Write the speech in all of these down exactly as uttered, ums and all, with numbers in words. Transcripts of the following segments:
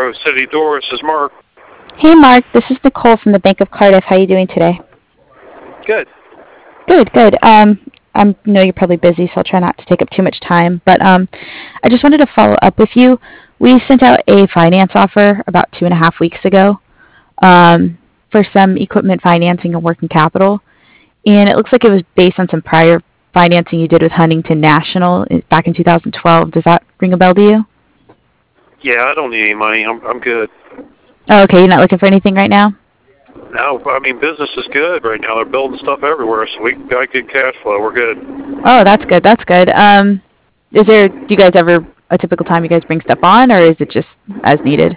Grove City Door. This is Mark. Hey Mark, this is Nicole from the Bank of Cardiff. How are you doing today? Good. Good, good. Um, I know you're probably busy, so I'll try not to take up too much time. But um, I just wanted to follow up with you. We sent out a finance offer about two and a half weeks ago um, for some equipment financing and working capital, and it looks like it was based on some prior financing you did with Huntington National i- back in two thousand twelve. Does that ring a bell to you? Yeah, I don't need any money. I'm I'm good. Oh, okay. You're not looking for anything right now? No, I mean business is good right now. They're building stuff everywhere, so we got good cash flow. We're good. Oh, that's good. That's good. Um, is there? Do you guys ever a typical time you guys bring stuff on, or is it just as needed?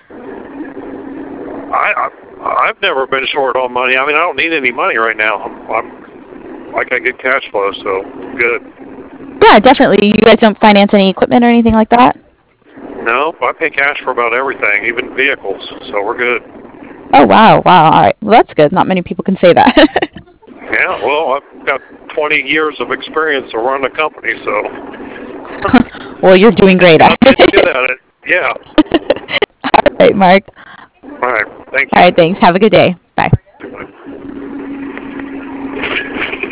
I, I I've never been short on money. I mean, I don't need any money right now. I'm, I'm I got good cash flow, so good. Yeah, definitely. You guys don't finance any equipment or anything like that? No, I pay cash for about everything, even vehicles, so we're good. Oh, wow. Wow. All right. Well, that's good. Not many people can say that. Yeah, well, I've got twenty years of experience to run a company, so Well, you're doing great I'm at getting good it. at it. Yeah. All right, Mark. All right. Thank All you. right, thanks. Have a good day. Bye.